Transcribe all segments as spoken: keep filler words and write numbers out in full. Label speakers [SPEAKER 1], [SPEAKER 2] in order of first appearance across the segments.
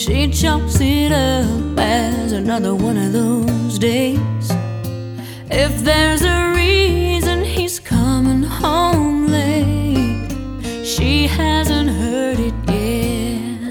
[SPEAKER 1] She chalks it up as another one of those days. If there's a reason he's coming home late, she hasn't heard it yet.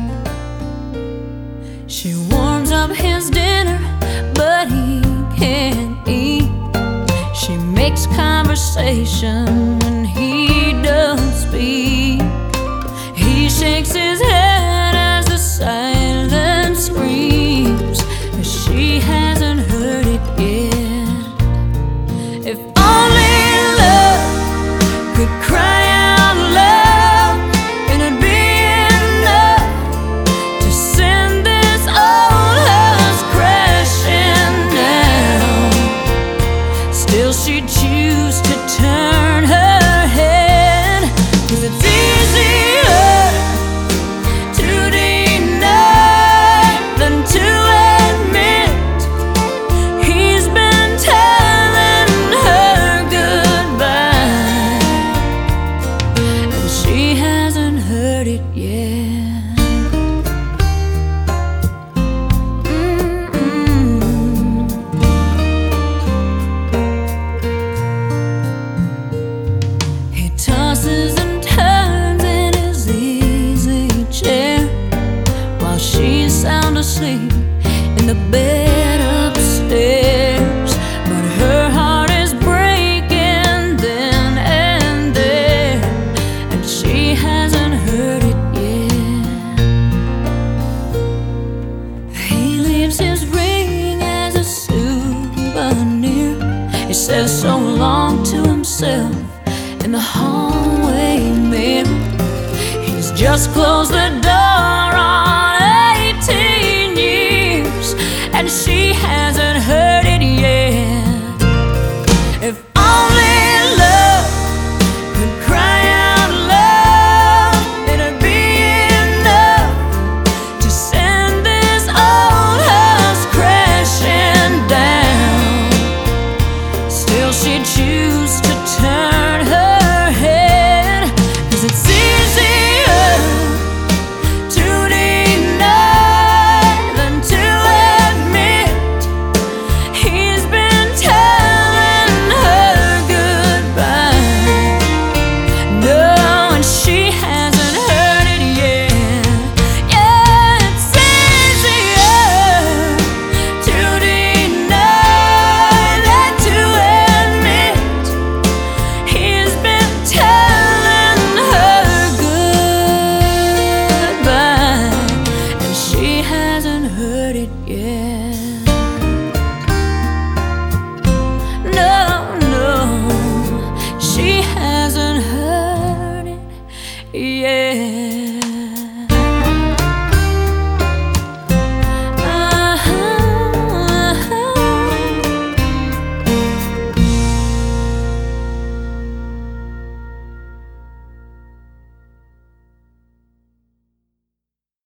[SPEAKER 1] She warms up his dinner, but he can't eat. She makes conversation when he doesn't speak. He shakes his head as the silence screams, but she hasn't heard it yet. If only love could cry out loud, it'd be enough to send this old house crashing down. Still she'd choose to turn her head, 'cause it's easier to deny than to admit he's been telling her goodbye, and she hasn't heard it yet. Mm-mm. He tosses and turns in his easy chair while she's sound asleep in the bed upstairs. But her heart is breaking then and there, and she hasn't heard it yet. He leaves his ring as a souvenir. He says so long to himself in the hallway mirror. He's just closed the door